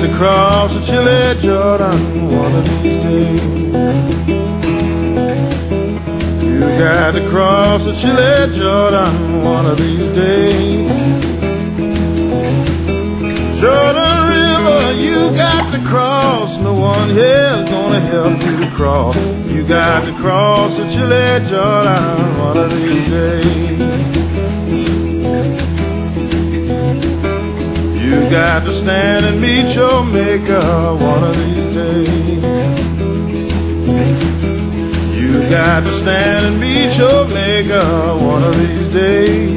to cross the Chile Jordan one of these days. You got to cross the Chile Jordan one of these days. Jordan River, you got to cross. No one here is gonna help you to cross. You got to cross the Chile Jordan one of these days. You got to stand and meet your maker one of these days. You got to stand and meet your maker one of these days.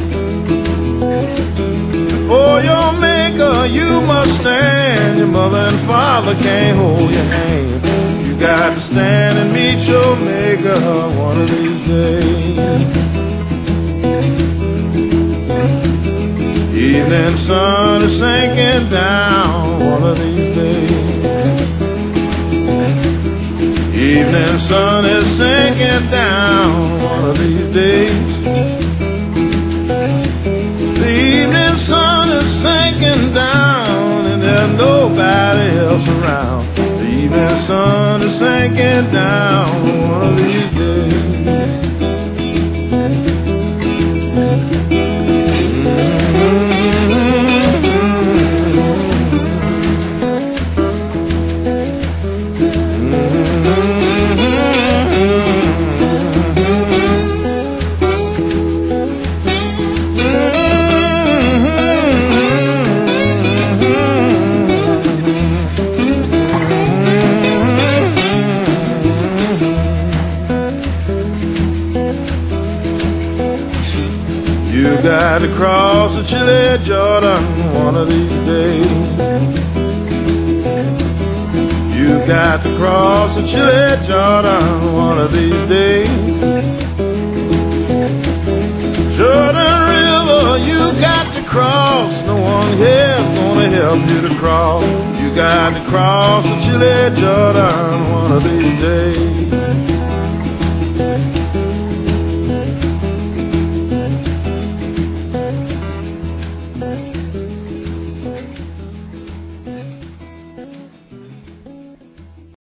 For your maker you must stand. Your mother and father can't hold your hand. You got to stand and meet your maker one of these days. Evening sun is sinking down one of these days. Evening sun is sinking down one of these days. The evening sun is sinking down and there's nobody else around. The evening sun is sinking down one of these days. You got to cross the Chile Jordan one of these days. You got to cross the Chile Jordan one of these days. Jordan River, you got to cross. No one here's gonna help you to cross. You got to cross the Chile Jordan one of these days.